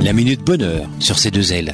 La Minute Bonheur sur C2L.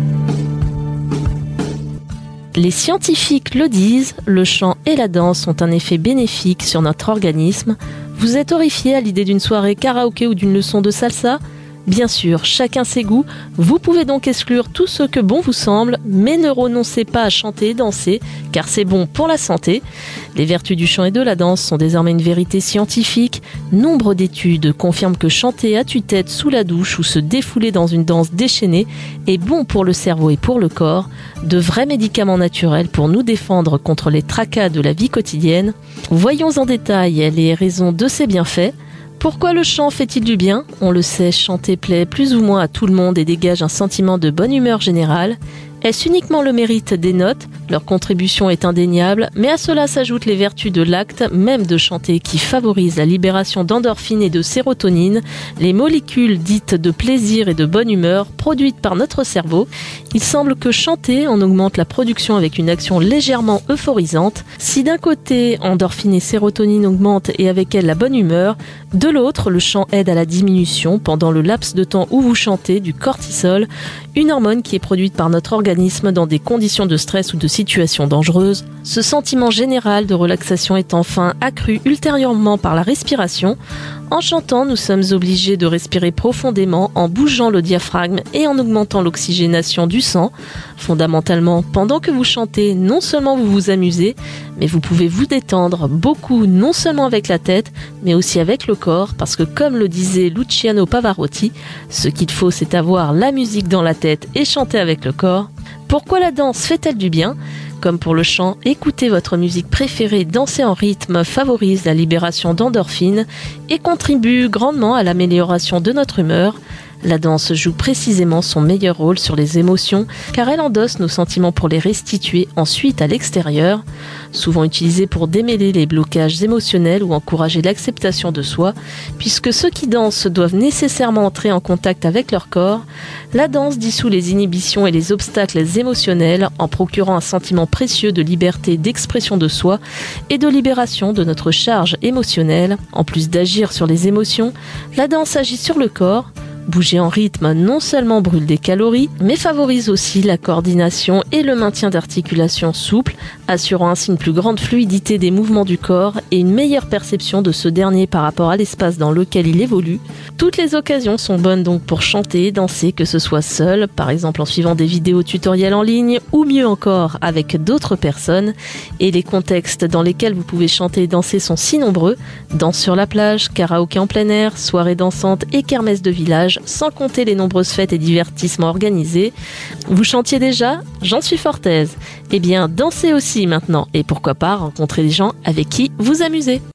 Les scientifiques le disent, le chant et la danse ont un effet bénéfique sur notre organisme. Vous êtes horrifié à l'idée d'une soirée karaoké ou d'une leçon de salsa ? Bien sûr, chacun ses goûts. Vous pouvez donc exclure tout ce que bon vous semble, mais ne renoncez pas à chanter et danser, car c'est bon pour la santé. Les vertus du chant et de la danse sont désormais une vérité scientifique. Nombre d'études confirment que chanter à tue-tête sous la douche ou se défouler dans une danse déchaînée est bon pour le cerveau et pour le corps. De vrais médicaments naturels pour nous défendre contre les tracas de la vie quotidienne. Voyons en détail les raisons de ces bienfaits. Pourquoi le chant fait-il du bien ? On le sait, chanter plaît plus ou moins à tout le monde et dégage un sentiment de bonne humeur générale. Est-ce uniquement le mérite des notes ? Leur contribution est indéniable, mais à cela s'ajoutent les vertus de l'acte même de chanter qui favorise la libération d'endorphines et de sérotonine, les molécules dites de plaisir et de bonne humeur produites par notre cerveau. Il semble que chanter en augmente la production avec une action légèrement euphorisante. Si d'un côté, endorphines et sérotonine augmentent et avec elles la bonne humeur, de l'autre, le chant aide à la diminution pendant le laps de temps où vous chantez du cortisol, une hormone qui est produite par notre organisme dans des conditions de stress ou de situations dangereuses. Ce sentiment général de relaxation est enfin accru ultérieurement par la respiration. En chantant, nous sommes obligés de respirer profondément en bougeant le diaphragme et en augmentant l'oxygénation du sang. Fondamentalement, pendant que vous chantez, non seulement vous vous amusez, mais vous pouvez vous détendre beaucoup, non seulement avec la tête, mais aussi avec le corps, parce que comme le disait Luciano Pavarotti, ce qu'il faut c'est avoir la musique dans la tête et chanter avec le corps. Pourquoi la danse fait-elle du bien ? Comme pour le chant, écouter votre musique préférée danser en rythme favorise la libération d'endorphines et contribue grandement à l'amélioration de notre humeur. La danse joue précisément son meilleur rôle sur les émotions car elle endosse nos sentiments pour les restituer ensuite à l'extérieur. Souvent utilisée pour démêler les blocages émotionnels ou encourager l'acceptation de soi, puisque ceux qui dansent doivent nécessairement entrer en contact avec leur corps, la danse dissout les inhibitions et les obstacles émotionnels en procurant un sentiment précieux de liberté d'expression de soi et de libération de notre charge émotionnelle. En plus d'agir sur les émotions, la danse agit sur le corps. Bouger en rythme non seulement brûle des calories, mais favorise aussi la coordination et le maintien d'articulations souples, assurant ainsi une plus grande fluidité des mouvements du corps et une meilleure perception de ce dernier par rapport à l'espace dans lequel il évolue. Toutes les occasions sont bonnes donc pour chanter et danser, que ce soit seul, par exemple en suivant des vidéos tutoriels en ligne, ou mieux encore avec d'autres personnes. Et les contextes dans lesquels vous pouvez chanter et danser sont si nombreux, danse sur la plage, karaoké en plein air, soirée dansante et kermesse de village, sans compter les nombreuses fêtes et divertissements organisés. Vous chantiez déjà ? J'en suis fort aise. Eh bien, dansez aussi maintenant et pourquoi pas rencontrer des gens avec qui vous amusez.